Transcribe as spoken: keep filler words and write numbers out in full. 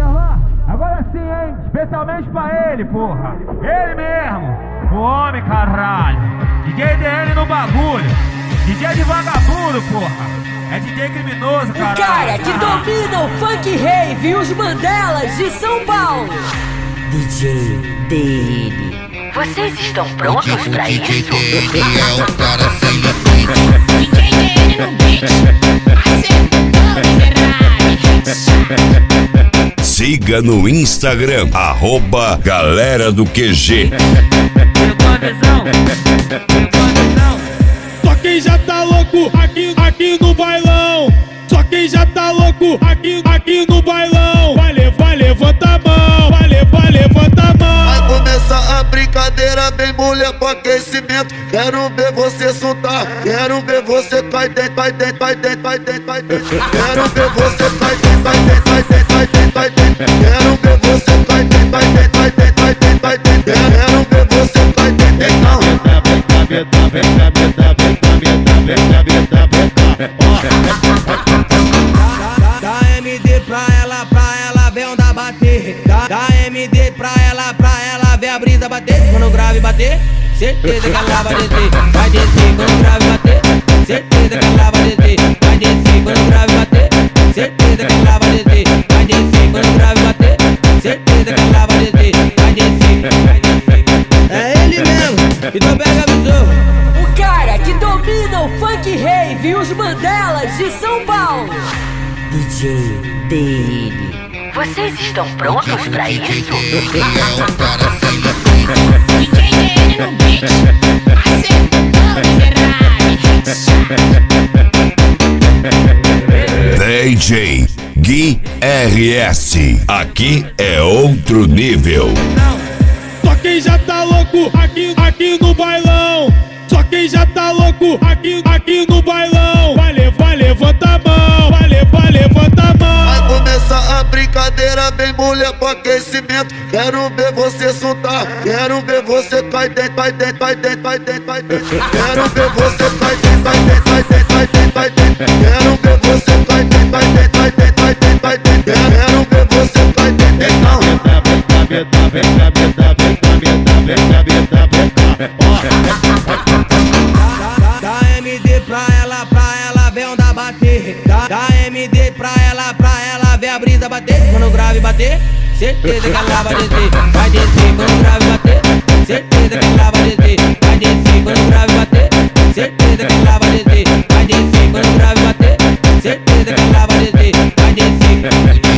Agora sim, hein? Especialmente pra ele, porra. Ele mesmo. O homem, caralho. D J D N no bagulho. D J de vagabundo, porra. É D J criminoso, caralho. O cara que domina o funk rave e os Mandelas de São Paulo. D J D N. Vocês estão prontos pra isso? D J D N é o cara sem limite. D J D N no beat. Acertou, miserável. Siga no Instagram, arroba Galera do Q G. Só quem já tá louco aqui, aqui no bailão. Só quem já tá louco aqui, aqui no bailão. Vai levar, levanta a mão. Vai levar, levanta a mão. Vai começar a brincadeira, bem mulher pro aquecimento. Quero ver você soltar. Quero ver você cai dentro, vai dentro, vai dentro, vai dentro, vai dentro. Quero ver você cai dentro, vai dentro, vai dentro, vai dentro, vai dentro. Quero ver você cai dentro, vai dentro, vai dentro, vai dentro, vai dentro. Quero ver você cai dentro, então. Dá M D pra ela, pra ela ver onda bater. Dá, dá M D pra ela, pra ela ver a brisa bater. Quando o grave bater, certeza que ela vai descer. Vai descer quando o grave bater, certeza que ela vai descer. Vai descer quando o grave bater, certeza que ela vai descer. Vai descer quando o grave bater, certeza que ela vai descer. Vai descer, vai descer. É ele mesmo, então pega a visão. O cara que domina o funk rave e os Mandelas de São Paulo. D J D N. Vocês estão prontos pra isso? D J D N é o cara sem limite. D J D N no beat. Acertou, miserável. D J Gui R S. Aqui é outro nível. Só quem já tá louco aqui, aqui no bailão. Só quem já tá louco aqui, aqui no bailão. Vai levar, levanta a mão. Vai levar, levanta a mão. Vai começar a brincadeira, bem mulher pro aquecimento. Quero ver você soltar. Quero ver você cai dentro, vai dentro, vai dentro, vai dentro, vai dentro. Quero ver você cai dentro, vai dentro, vai dentro, vai dentro, vai dentro. Quero ver você cai dentro, vai dentro, vai dentro, vai dentro, vai dentro. Quero ver você cai dentro, então. Dá M D pra ela, pra ela ver onda bater. Dá, dá M D pra ela, pra ela ver a brisa bater. Quando o grave bater, certeza que ela vai descer. Vai descer quando o grave bater, certeza que ela vai descer. Vai descer quando o grave bater, certeza que ela vai descer. Vai descer quando o grave bater, certeza que ela vai descer. Vai descer.